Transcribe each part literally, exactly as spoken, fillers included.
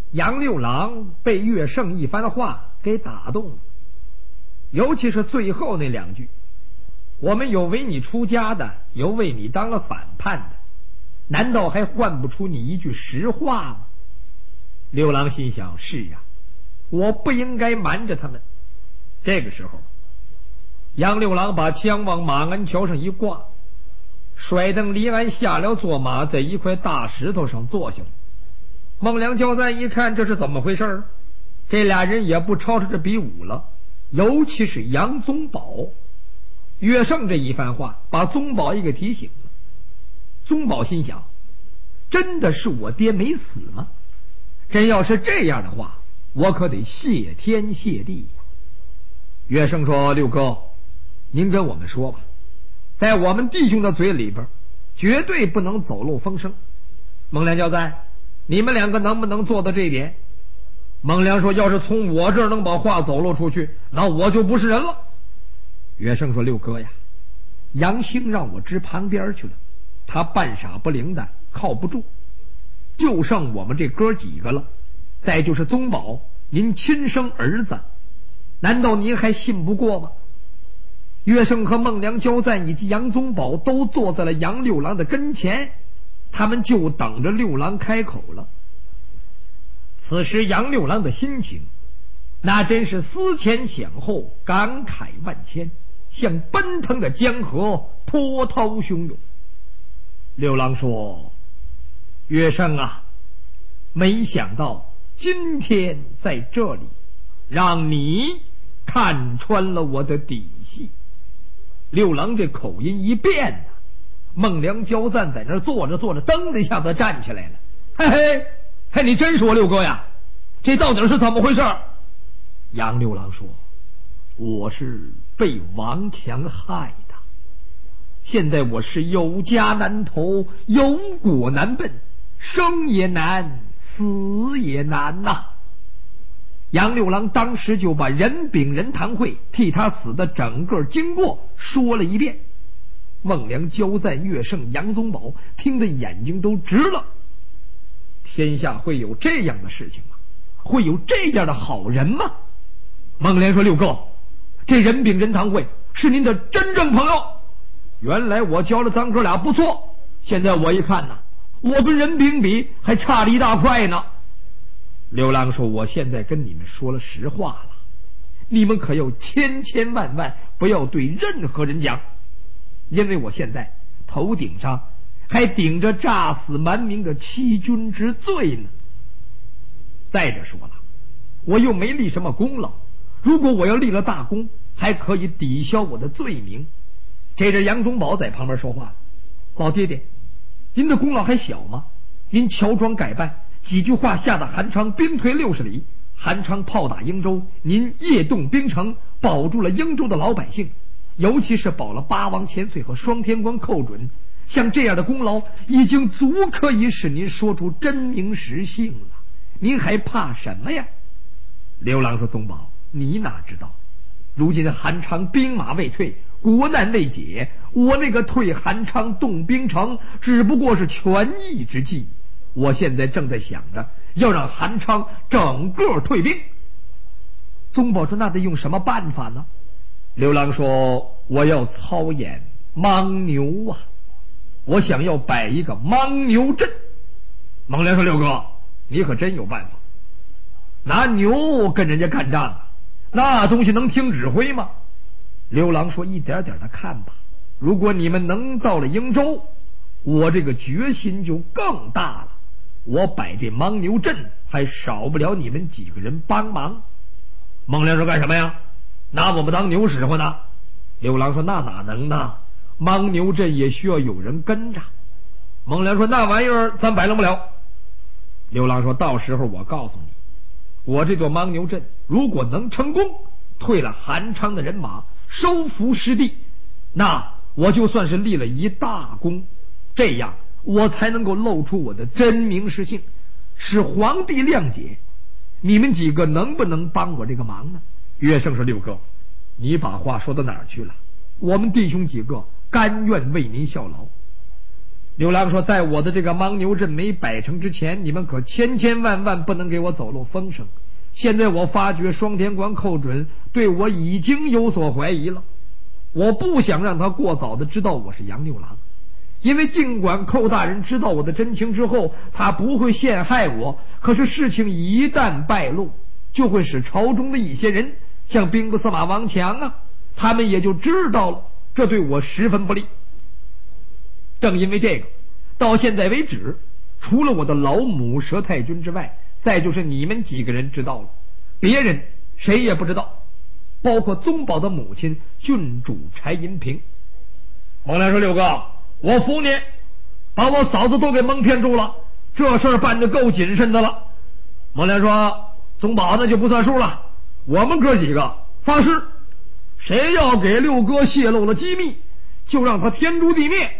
杨六郎被岳胜一番话给打动了，尤其是最后那两句：我们有为你出家的，有为你当了反叛的，难道还换不出你一句实话吗？六郎心想：是啊，我不应该瞒着他们。这个时候，杨六郎把枪往马鞍桥上一挂，甩蹬离鞍下了坐马，在一块大石头上坐下了。孟良交赞一看这是怎么回事，这俩人也不吵吵着比武了，尤其是杨宗保。岳胜这一番话把宗保也给提醒了。宗保心想：真的是我爹没死吗？真要是这样的话，我可得谢天谢地呀。岳胜说：六哥，您跟我们说吧，在我们弟兄的嘴里边绝对不能走漏风声。孟良交赞，你们两个能不能做到这一点？孟良说：要是从我这儿能把话走漏出去，那我就不是人了。岳胜说：六哥呀，杨兴让我支旁边去了，他半傻不灵的，靠不住，就剩我们这哥几个了，再就是宗保，您亲生儿子，难道您还信不过吗？岳胜和孟良交赞以及杨宗保都坐在了杨六郎的跟前，他们就等着六郎开口了。此时杨六郎的心情那真是思前想后，感慨万千，像奔腾的江河，波涛汹涌。六郎说：岳胜啊，没想到今天在这里让你看穿了我的底细。六郎这口音一变呢，孟良交赞在那儿坐着坐着，噔的一下子站起来了。嘿嘿嘿，你真说六哥呀，这到底是怎么回事？杨六郎说：我是被王强害的，现在我是有家难投，有国难奔，生也难，死也难呐、啊。杨六郎当时就把任秉仁堂会替他死的整个经过说了一遍。孟良交赞、岳胜、杨宗保听得眼睛都直了。天下会有这样的事情吗？会有这样的好人吗？孟良说：六哥，这任秉仁堂会是您的真正朋友，原来我教了咱哥俩不错，现在我一看呐，我跟任秉比还差了一大块呢。刘郎说：我现在跟你们说了实话了，你们可要千千万万不要对任何人讲，因为我现在头顶上还顶着诈死瞒名的欺君之罪呢。再者说了，我又没立什么功劳，如果我要立了大功，还可以抵消我的罪名。这阵杨宗保在旁边说话了：老爹爹，您的功劳还小吗？您乔装改扮，几句话吓得韩昌兵退六十里，韩昌炮打英州，您夜动兵城，保住了英州的老百姓，尤其是保了八王千岁和双天官寇准，像这样的功劳已经足可以使您说出真名实姓了，您还怕什么呀？刘郎说：宗保，你哪知道，如今韩昌兵马未退，国难未解，我那个退韩昌动兵城只不过是权宜之计，我现在正在想着要让韩昌整个退兵。宗保说：那得用什么办法呢？刘郎说：我要操演牦牛啊，我想要摆一个牦牛阵。孟良说：六哥，你可真有办法，拿牛跟人家干仗啊，那东西能听指挥吗？刘郎说：一点点的看吧，如果你们能到了英州，我这个决心就更大了，我摆这牦牛阵还少不了你们几个人帮忙。孟良说：干什么呀？拿我们当牛使唤呢？刘郎说：那哪能呢，牦牛阵也需要有人跟着。孟良说：那玩意儿咱摆弄不了。刘郎说：到时候我告诉你，我这座牦牛阵如果能成功，退了韩昌的人马，收复失地，那我就算是立了一大功，这样我才能够露出我的真名实姓，使皇帝谅解。你们几个能不能帮我这个忙呢？岳胜说：六哥，你把话说到哪儿去了？我们弟兄几个甘愿为您效劳。 刘郎说，在我的这个牦牛阵没摆成之前，你们可千千万万不能给我走漏风声。现在我发觉双田关寇准对我已经有所怀疑了，我不想让他过早的知道我是杨六郎，因为尽管寇大人知道我的真情之后，他不会陷害我，可是事情一旦败露，就会使朝中的一些人，像兵部司马王强啊，他们也就知道了，这对我十分不利。正因为这个，到现在为止，除了我的老母佘太君之外，再就是你们几个人知道了，别人谁也不知道，包括宗保的母亲郡主柴银平。孟良说，六哥，我服你，把我嫂子都给蒙骗住了，这事儿办得够谨慎的了。孟良说，宗保那就不算数了，我们哥几个发誓，谁要给六哥泄露了机密，就让他天诛地灭。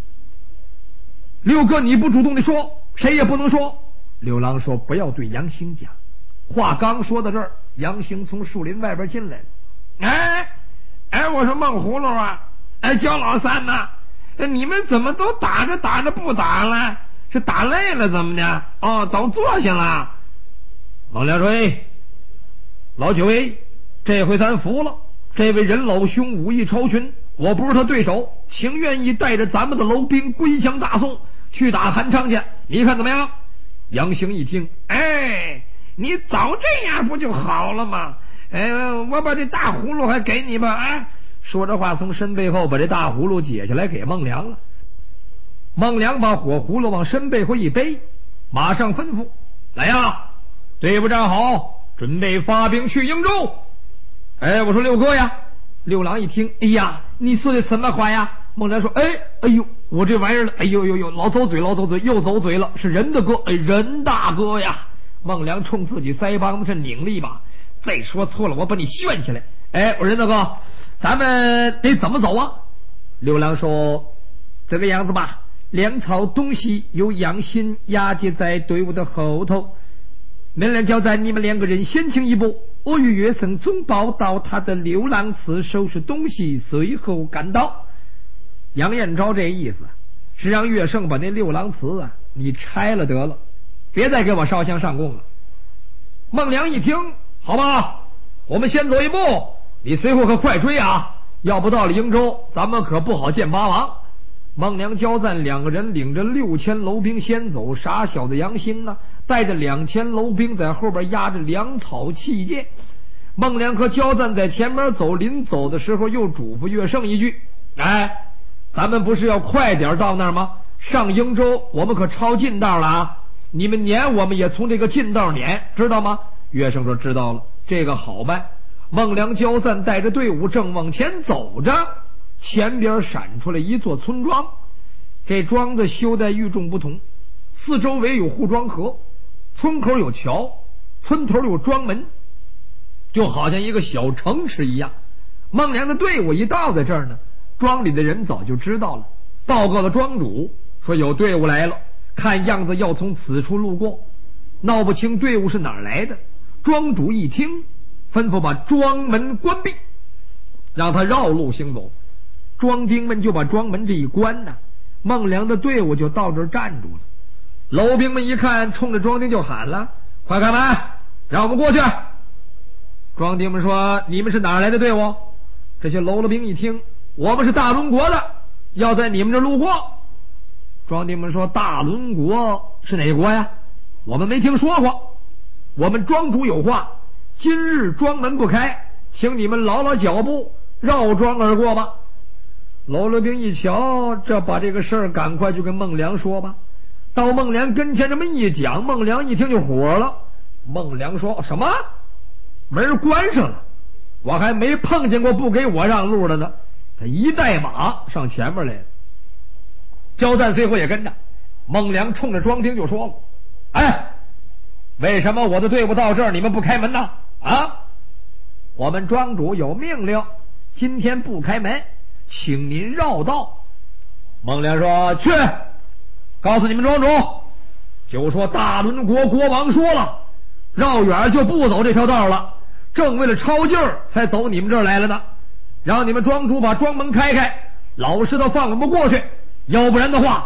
六哥你不主动的说，谁也不能说。六郎说，不要对杨兴讲。话刚说到这儿，杨兴从树林外边进来了。哎哎，我说孟葫芦啊，哎，焦老三呐、啊，你们怎么都打着打着不打了？是打累了怎么的？哦，都坐下了。孟良说，哎，老九哎，这回咱服了，这位任老兄武艺超群，我不是他对手，情愿意带着咱们的楼兵归降大宋，去打韩昌去，你看怎么样？杨兴一听，哎，你早这样不就好了吗？哎，我把这大葫芦还给你吧。啊，说着话，从身背后把这大葫芦解下来给孟良了。孟良把火葫芦往身背后一背，马上吩咐，来呀，队伍站好，准备发兵去英州。哎，我说六哥呀。六郎一听，哎呀，你说的什么话呀？孟良说，哎哎呦，我这玩意儿，哎呦呦呦，老走嘴老走嘴又走嘴了，是人的哥，哎，人大哥呀。孟良冲自己腮帮子是拧了一把，再说错了我把你炫起来。哎，我说任大哥，咱们得怎么走啊？六郎说，这个样子吧，粮草东西由杨新押解在队伍的后头，门人交代你们两个人先行一步，我与岳圣宗报到他的刘郎祠收拾东西，随后赶到。杨彦昭这意思是让岳胜把那六郎祠啊你拆了得了，别再给我烧香上供了。孟良一听，好吧，我们先走一步，你随后可快追啊，要不到了英州咱们可不好见八王。孟良交赞两个人领着六千楼兵先走，傻小子杨兴啊带着两千楼兵在后边压着粮草器械。孟良和交赞在前面走，临走的时候又嘱咐岳胜一句，哎，咱们不是要快点到那儿吗？上英州我们可抄近道了啊，你们撵我们也从这个近道撵，知道吗？岳胜说，知道了，这个好办。孟良交赞带着队伍正往前走着，前边闪出来一座村庄，这庄子修在与众不同，四周围有护庄河，村口有桥，村头有庄门，就好像一个小城池一样。孟良的队伍一到在这儿呢，庄里的人早就知道了，报告了庄主，说有队伍来了，看样子要从此处路过，闹不清队伍是哪儿来的。庄主一听，吩咐把庄门关闭，让他绕路行走。庄丁们就把庄门这一关呢，孟良的队伍就到这儿站住了。楼兵们一看，冲着庄丁就喊了，快开门，让我们过去。庄丁们说，你们是哪来的队伍？这些楼了兵一听，我们是大轮国的，要在你们这路过。庄丁们说，大轮国是哪国呀？我们没听说过。我们庄主有话，今日庄门不开，请你们劳劳脚步，绕庄而过吧。楼了兵一瞧，这把这个事儿赶快就跟孟良说吧。到孟良跟前这么一讲，孟良一听就火了。孟良说，什么？门关上了，我还没碰见过不给我让路的呢。他一带马上前面来了，交赞随后也跟着。孟良冲着庄丁就说了，哎，为什么我的队伍到这儿你们不开门呢？啊，我们庄主有命令，今天不开门，请您绕道。孟良说，去告诉你们庄主，就说大轮国国王说了，绕远就不走这条道了，正为了抄劲儿才走你们这儿来了呢。让你们庄主把庄门开开，老实的放我们过去，要不然的话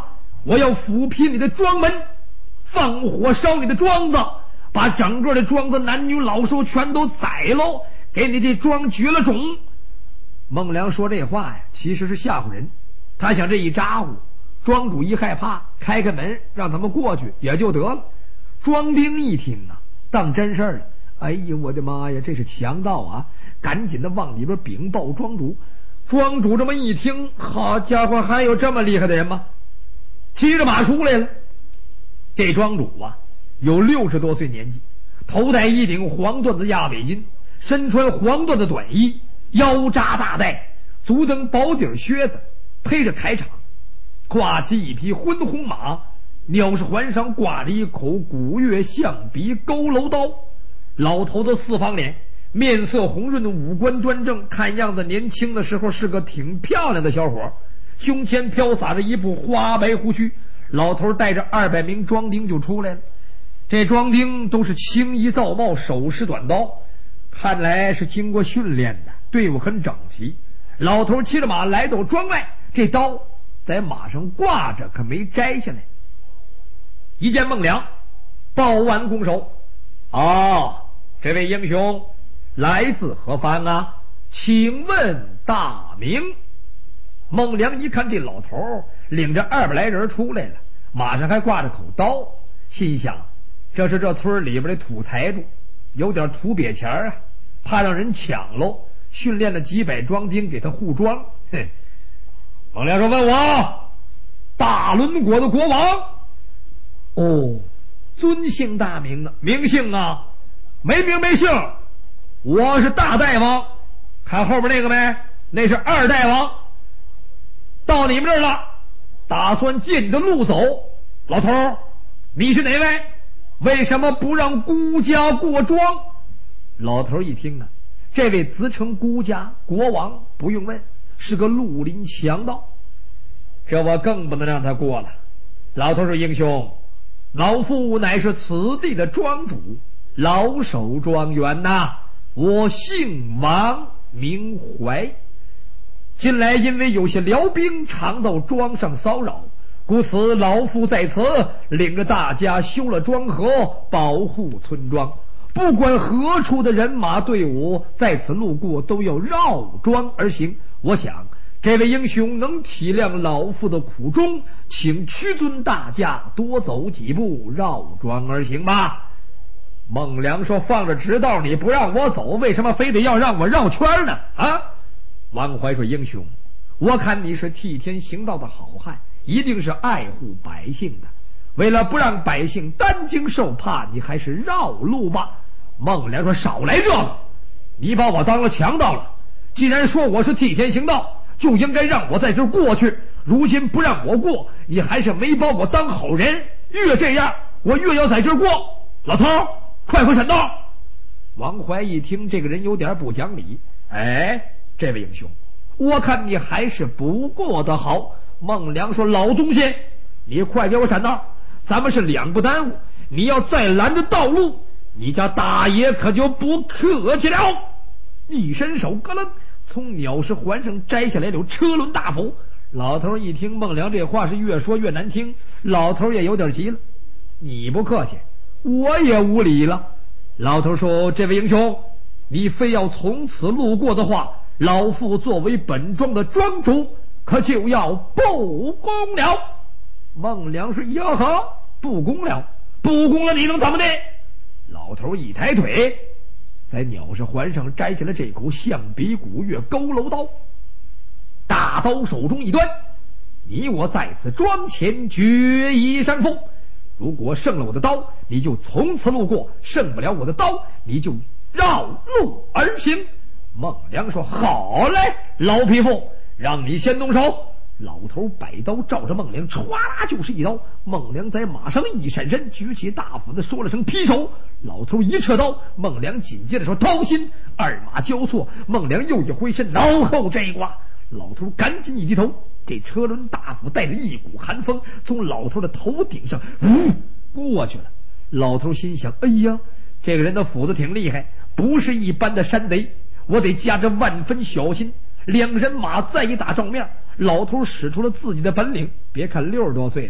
我要抚平你的庄门，放火烧你的庄子，把整个的庄子男女老少全都宰喽，给你这庄绝了种。孟良说这话呀，其实是吓唬人。他想这一咋呼，庄主一害怕，开开门让他们过去也就得了。庄兵一听啊，当真事了。哎呀，我的妈呀，这是强盗啊！赶紧的往里边禀报庄主。庄主这么一听，好家伙，还有这么厉害的人吗？骑着马出来了。这庄主啊，有六十多岁年纪，头戴一顶黄缎子鸭尾巾，身穿黄缎子短衣，腰扎大带，足蹬薄底靴子，披着铠氅，跨骑一匹昏红马，鸟是环上挂着一口古月象鼻佝偻刀。老头子四方脸，面色红润的五官端正，看样子年轻的时候是个挺漂亮的小伙。胸前飘洒着一部花白胡须，老头带着二百名庄丁就出来了。这庄丁都是青衣皂帽，手持短刀，看来是经过训练的，队伍很整齐。老头骑着马来到庄外，这刀在马上挂着，可没摘下来。一见孟良，报完拱手：“哦，这位英雄来自何方啊？请问大名？”孟良一看这老头领着二百来人出来了，马上还挂着口刀，心想这是这村里边的土财主，有点土瘪钱啊，怕让人抢喽，训练了几百庄丁给他护庄。哼！孟良说：“问我大伦国的国王？哦，尊姓大名啊？名姓啊？没名没姓。我是大大王，看后边那个没？那是二大王。到你们这儿了，打算借你的路走。老头，你是哪位？为什么不让孤家过庄？”老头一听啊，这位自称孤家国王，不用问，是个绿林强盗，这我更不能让他过了。老头说：“英雄，老夫乃是此地的庄主，老守庄园呐、啊，我姓王名怀。近来因为有些辽兵常到庄上骚扰，故此老夫在此领着大家修了庄河，保护村庄。不管何处的人马队伍在此路过，都要绕庄而行。我想这位英雄能体谅老夫的苦衷，请屈尊大驾多走几步，绕庄而行吧。”孟良说：“放着直道你不让我走，为什么非得要让我绕圈呢？”啊！王怀说：“英雄，我看你是替天行道的好汉，一定是爱护百姓的。为了不让百姓担惊受怕，你还是绕路吧。”孟良说：“少来这个！你把我当了强盗了。既然说我是替天行道，就应该让我在这儿过去。如今不让我过，你还是没把我当好人。越这样，我越要在这儿过。老头，快快闪道！”王怀一听这个人有点不讲理，哎，这位英雄，我看你还是不过的好。孟良说：“老东西，你快给我闪道，咱们是两不耽误。你要再拦着道路，你家大爷可就不客气了。”一伸手，咯楞，从鸟食环上摘下来了车轮大斧。老头一听孟良这话是越说越难听，老头也有点急了：“你不客气，我也无礼了。”老头说：“这位英雄，你非要从此路过的话，老夫作为本庄的庄主，可就要不公了。”孟良说：“哟呵，不公了，不公了，你能怎么的？”老头一抬腿，在鸟食环上摘下了这口象鼻古月佝偻刀，大刀手中一端：“你我在此庄前决一胜负。如果胜了我的刀，你就从此路过；胜不了我的刀，你就绕路而行。”孟良说：“好嘞，老匹夫，让你先动手。”老头摆刀照着孟良唰啦就是一刀。孟良在马上一闪身，举起大斧子说了声劈手。老头一撤刀，孟良紧接着说掏心。二马交错，孟良又一挥身，脑后这一挂。老头赶紧一低头，这车轮大斧带着一股寒风从老头的头顶上呜过去了。老头心想：哎呀，这个人的斧子挺厉害，不是一般的山贼，我得加着万分小心。两人马再一打照面，老头使出了自己的本领。别看六十多岁了，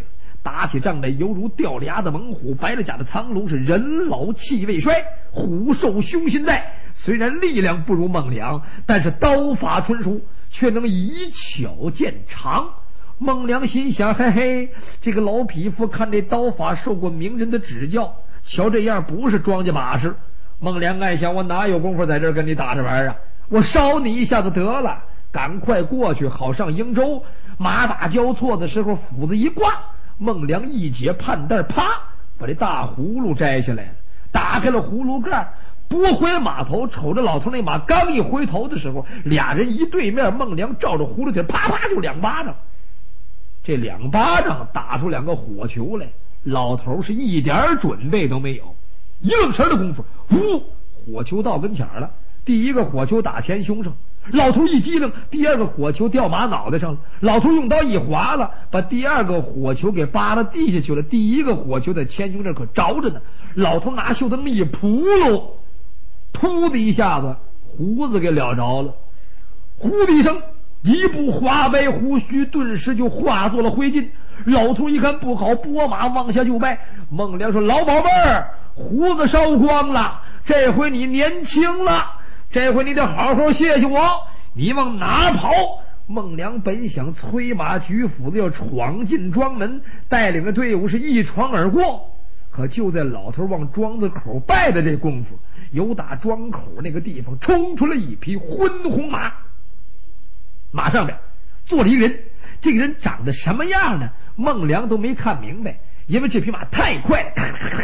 打起仗来犹如掉了牙的猛虎，白了甲的苍龙，是人老气未衰，虎兽凶心在。虽然力量不如孟良，但是刀法纯熟，却能以巧见长。孟良心想，嘿嘿，这个老匹夫看这刀法受过名人的指教，瞧这样不是庄稼把式。孟良暗想，我哪有功夫在这儿跟你打着玩啊？我烧你一下子得了，赶快过去，好上英州。马打交错的时候，斧子一挂，孟良一解判带，啪，把这大葫芦摘下来了，打开了葫芦盖，拨回了马头，瞅着老头那马刚一回头的时候，俩人一对面，孟良照着葫芦底啪啪就两巴掌，这两巴掌打出两个火球来，老头是一点准备都没有，一愣神的功夫，呼，火球到跟前了。第一个火球打前胸上，老头一激灵，第二个火球掉马脑袋上了，老头用刀一划了，把第二个火球给扒拉地下去了。第一个火球在前胸这可着着呢，老头拿袖子那么一扑噜，突的一下子胡子给燎着了，呼的一声，一部花白胡须顿时就化作了灰烬。老头一看不好，拨马往下就迈。孟良说，老宝贝儿，胡子烧光了，这回你年轻了，这回你得好好谢谢我，你往哪跑？孟良本想催马举斧子要闯进庄门，带领着队伍是一闯而过，可就在老头往庄子口拜的这功夫，由打庄口那个地方冲出了一匹昏红马，马上边坐了一个人，这个人长得什么样呢？孟良都没看明白，因为这匹马太快了。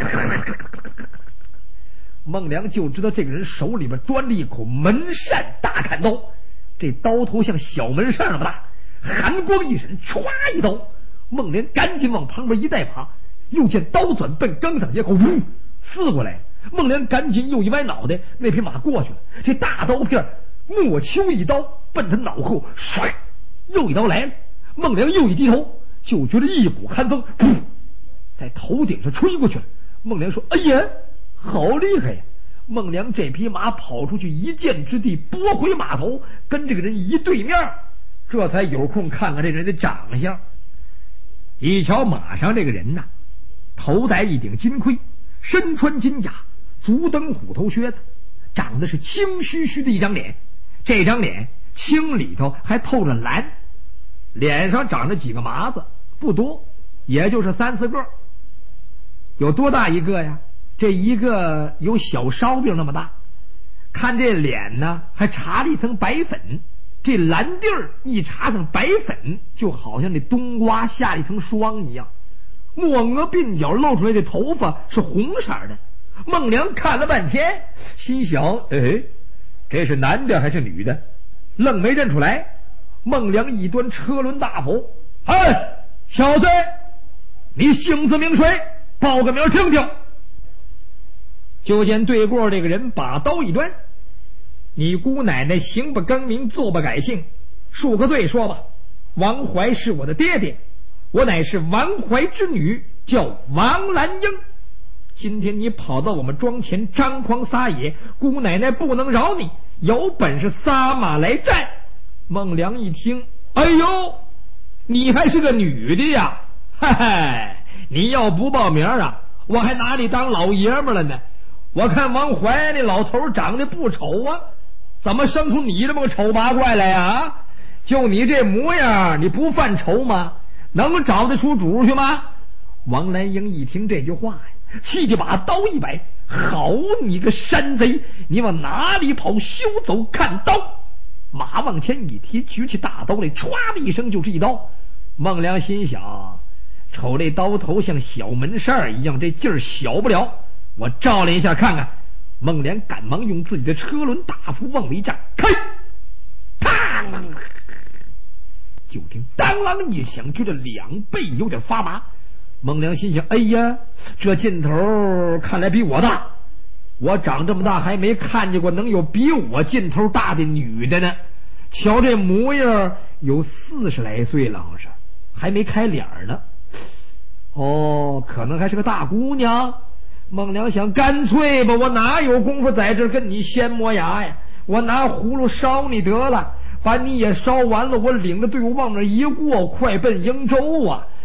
孟良就知道这个人手里边端着一口门扇大砍刀，这刀头像小门扇那么大，寒光一闪，歘一刀。孟良赶紧往旁边一带马，又见刀转奔刚上街口，呜，刺过来。孟良赶紧又一歪脑袋，那匹马过去了，这大刀片莫秋一刀奔他脑后，唰，又一刀来了。孟良又一低头，就觉得一股寒风噗在头顶上吹过去了。孟良说，哎呀，好厉害呀！孟良这匹马跑出去一箭之地，拨回马头，跟这个人一对面，这才有空看看这人的长相。一瞧马上这个人呐，头戴一顶金盔，身穿金甲，足蹬虎头靴子，长得是青须须的一张脸，这张脸青里头还透着蓝，脸上长着几个麻子，不多，也就是三四个。有多大一个呀？这一个有小烧饼那么大。看这脸呢，还搽了一层白粉，这蓝地儿一搽上白粉，就好像那冬瓜下了一层霜一样。抹额鬓角露出来的头发是红色的。孟良看了半天，心想，哎，这是男的还是女的？愣没认出来。孟良一端车轮大斧，哎，小子，你姓字名谁？报个名听听。就见对过这个人把刀一端，你姑奶奶行不更名，坐不改姓，恕个罪说吧。王怀是我的爹爹，我乃是王怀之女，叫王兰英。今天你跑到我们庄前张狂撒野，姑奶奶不能饶你，有本事撒马来战。孟良一听，哎呦，你还是个女的呀？嗨嗨，你要不报名啊，我还拿你当老爷们了呢。我看王怀那老头长得不丑啊，怎么生出你这么个丑八怪来呀？就你这模样，你不犯愁吗？能找得出主去吗？王兰英一听这句话呀，气得把刀一摆，好你个山贼，你往哪里跑？休走，看刀！马往前一提，举起大刀来，唰的一声就是一刀。孟良心想，瞅这刀头像小门扇一样，这劲儿小不了，我照了一下看看。孟良赶忙用自己的车轮大斧往里一站，开，啪！就听当啷一响，觉得两背有点发麻。孟良心想，哎呀，这劲头看来比我大，我长这么大还没看见过能有比我劲头大的女的呢。瞧这模样有四十来岁了，好像是还没开脸呢。哦，可能还是个大姑娘。孟良想，干脆吧，我哪有功夫在这跟你掀磨牙呀？我拿葫芦烧你得了，把你也烧完了，我领着队伍往那一过，快奔英州啊！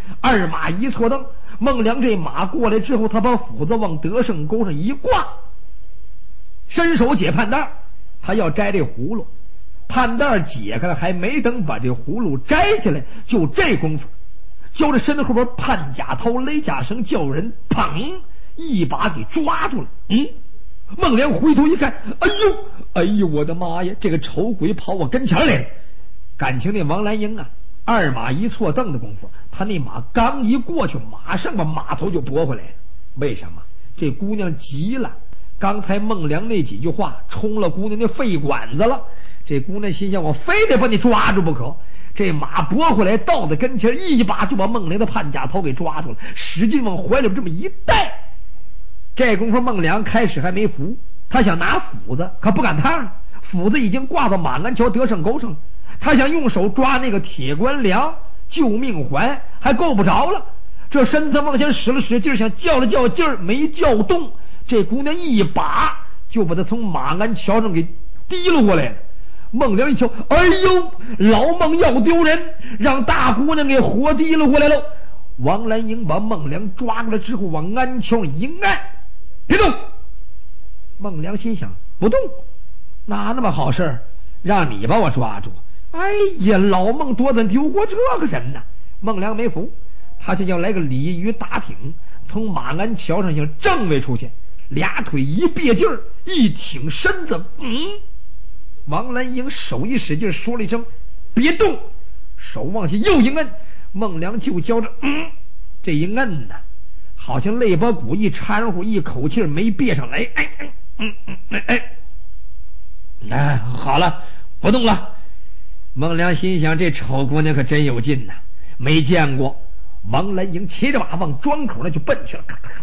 二马一错蹬，孟良这马过来之后，他把斧子往德胜沟上一挂，伸手解판带，他要摘这葫芦，판带解开了，还没等把这葫芦摘下来，就这功夫，就这身子后边潘甲头勒甲绳，叫人砰一把给抓住了。嗯，孟良回头一看，哎呦哎呦，我的妈呀，这个丑鬼跑我跟前来了！感情那王兰英啊，二马一错蹬的功夫，他那马刚一过去，马上把马头就拨回来了。为什么？这姑娘急了，刚才孟良那几句话冲了姑娘的肺管子了。这姑娘心想，我非得把你抓住不可。这马拨回来，到的跟前，一把就把孟良的潘甲头给抓住了，使劲往怀里边这么一带。这功夫孟良开始还没服，他想拿斧子，可不赶趟，斧子已经挂到马鞍桥德胜沟上了。他想用手抓那个铁关梁救命环，还够不着了。这身子往前使了使劲，想较了较劲儿，没较动。这姑娘一把就把他从马鞍桥上给提了过来了。孟良一瞧，哎呦，老孟要丢人，让大姑娘给活提了过来了。王兰英把孟良抓过来之后，往鞍桥上一按，别动。孟良心想，不动，哪那么好事让你把我抓住？哎呀，老孟多怎丢过这个人呢？孟良没服，他就要来个鲤鱼打挺，从马鞍桥上向正位出现，俩腿一别劲儿，一挺身子，嗯，王兰英手一使劲，说了一声别动，手往下又一摁，孟良就觉着，嗯，这一摁呢，好像肋巴骨一掺和，一口气没憋上来，哎哎嗯嗯哎哎，哎，好了，不动了。孟良心想，这丑姑娘可真有劲呐，没见过。王兰英骑着马往庄口那就奔去了。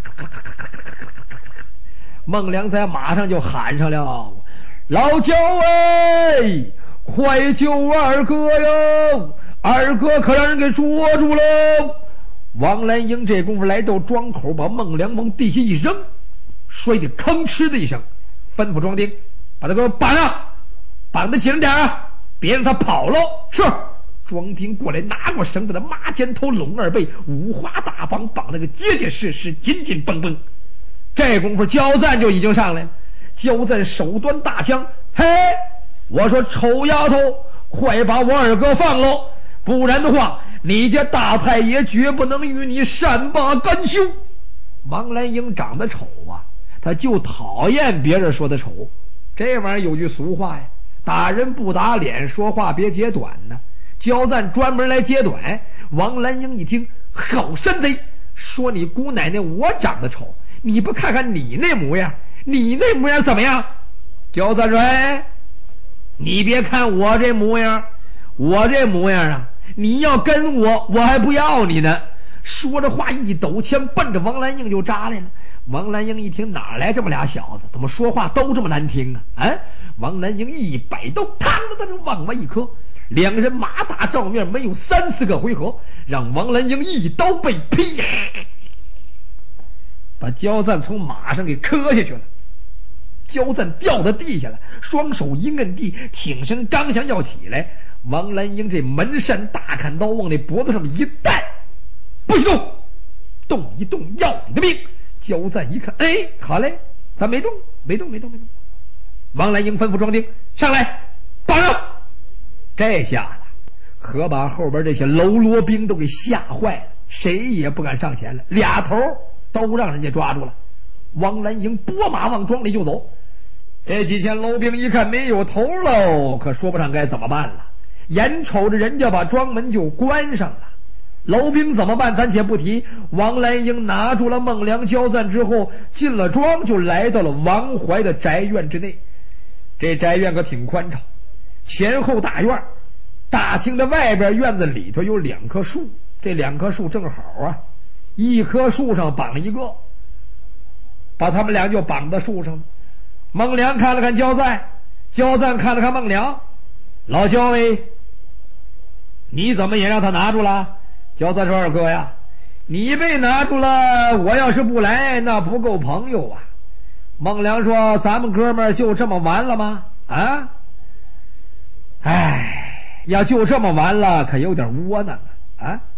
孟良在马上就喊上了：“老焦哎，快救二哥哟！二哥可让人给捉住了！”王兰英这功夫来到庄口，把孟良往地下一扔，摔得吭哧的一声，吩咐庄丁把他给我绑上，绑得紧点啊，别让他跑喽！是。庄丁过来拿过绳子的马肩头拢二背，五花大绑，绑那个结结实实，紧紧绷绷。这功夫焦赞就已经上来了，焦赞手端大枪，嘿，我说丑丫头，快把我二哥放喽，不然的话你家大太爷绝不能与你善罢甘休。王兰英长得丑啊，他就讨厌别人说他丑，这玩意儿有句俗话呀，打人不打脸，说话别揭短呢。焦赞专门来揭短，王兰英一听，好山贼，说你姑奶奶我长得丑，你不看看你那模样，你那模样怎么样？焦赞说，哎，你别看我这模样，我这模样啊，你要跟我我还不要你呢。说着话一抖枪奔着王兰英就扎来了。王兰英一听，哪来这么俩小子，怎么说话都这么难听啊？啊！王兰英一摆刀，嘡的的往外一磕，两人马打照面，没有三四个回合，让王兰英一刀被劈，把焦赞从马上给磕下去了。焦赞掉到地下了，双手一摁地，挺身刚想要起来，王兰英这门扇大砍刀往那脖子上一带，不许动，动一动要你的命。焦赞一看，哎，好嘞，咱没动，没动，没动，没动。王兰英吩咐庄丁上来绑上。这下了，可把后边这些喽啰兵都给吓坏了，谁也不敢上前了，俩头都让人家抓住了。王兰英拨马往庄里就走，这几天楼兵一看没有头喽，可说不上该怎么办了，眼瞅着人家把庄门就关上了。楼兵怎么办咱且不提，王兰英拿住了孟良焦赞之后，进了庄，就来到了王怀的宅院之内。这宅院可挺宽敞，前后大院，大厅的外边院子里头有两棵树，这两棵树正好啊，一棵树上绑一个，把他们俩就绑到树上了。孟良看了看焦赞，焦赞看了看孟良，老焦哎，你怎么也让他拿住了？焦赞说，二哥呀，你被拿住了，我要是不来那不够朋友啊。孟良说，咱们哥们儿就这么完了吗？啊，哎，要就这么完了可有点窝囊啊！啊，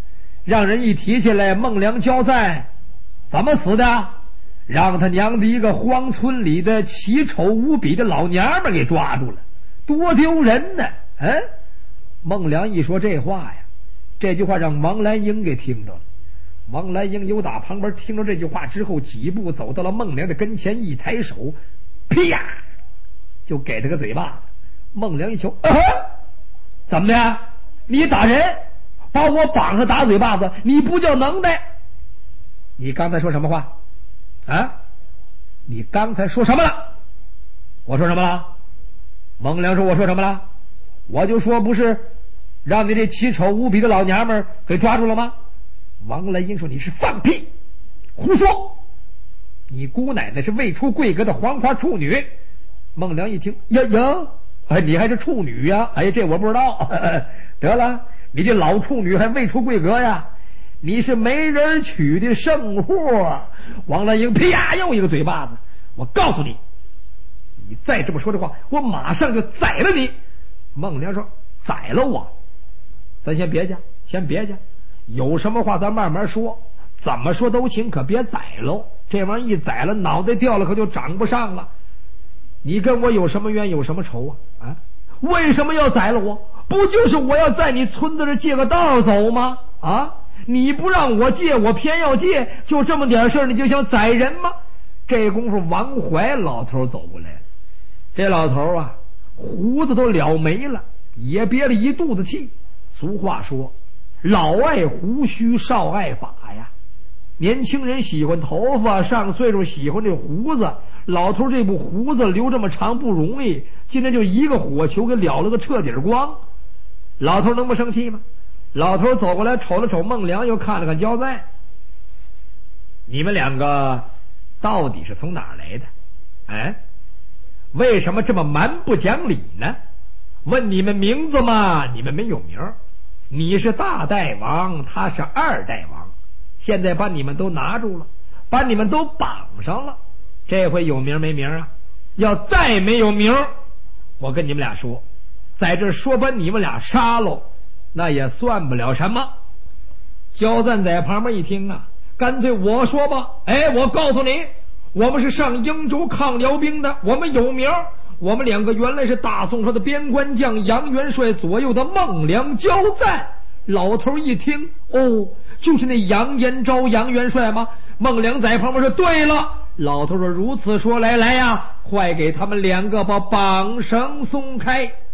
让人一提起来，孟良交赞怎么死的？让他娘的一个荒村里的奇丑无比的老娘们给抓住了，多丢人呢！嗯，孟良一说这话呀，这句话让王兰英给听着了。王兰英由打旁边听着这句话之后，几步走到了孟良的跟前，一抬手，啪，就给他个嘴巴子。孟良一瞧，啊，怎么的？你打人，把我绑上打嘴巴子，你不叫能耐？你刚才说什么话？啊！你刚才说什么了？我说什么了？孟良说：“我说什么了？我就说不是让你这奇丑无比的老娘们给抓住了吗？”王兰英说：“你是放屁，胡说！你姑奶奶是未出贵阁的黄花处女。”孟良一听，呀呀，哎，你还是处女呀？哎，这我不知道。得了，你这老处女还未出贵阁呀？你是没人娶的剩货。王兰英啪又一个嘴巴子，我告诉你，你再这么说的话，我马上就宰了你。孟良说：“宰了我？咱先别介，先别介，有什么话咱慢慢说，怎么说都行，可别宰喽。这玩意儿一宰了，脑袋掉了可就长不上了。你跟我有什么冤，有什么仇啊？啊，为什么要宰了我？不就是我要在你村子这借个道走吗？啊！你不让我借，我偏要借，就这么点事儿，你就想宰人吗？”这功夫，王怀老头走过来了。这老头啊，胡子都了没了，也憋了一肚子气。俗话说，老爱胡须，少爱发呀。年轻人喜欢头发，上岁数喜欢这胡子。老头这部胡子留这么长不容易，今天就一个火球给燎了个彻底光。老头能不生气吗？老头走过来，瞅了瞅孟良，又看了看焦赞，你们两个到底是从哪儿来的？哎，为什么这么蛮不讲理呢？问你们名字吗？你们没有名。你是大代王，他是二代王，现在把你们都拿住了，把你们都绑上了，这回有名没名啊？要再没有名，我跟你们俩说，在这说把你们俩杀喽，那也算不了什么。焦赞在旁边一听啊，干脆我说吧，哎，我告诉你，我们是上英州抗辽兵的，我们有名，我们两个原来是大宋朝的边关将杨元帅左右的孟良焦赞。老头一听，哦，就是那杨延昭杨元帅吗？孟良在旁边说，对了。老头说，如此说来，来呀，快给他们两个把绑绳松开。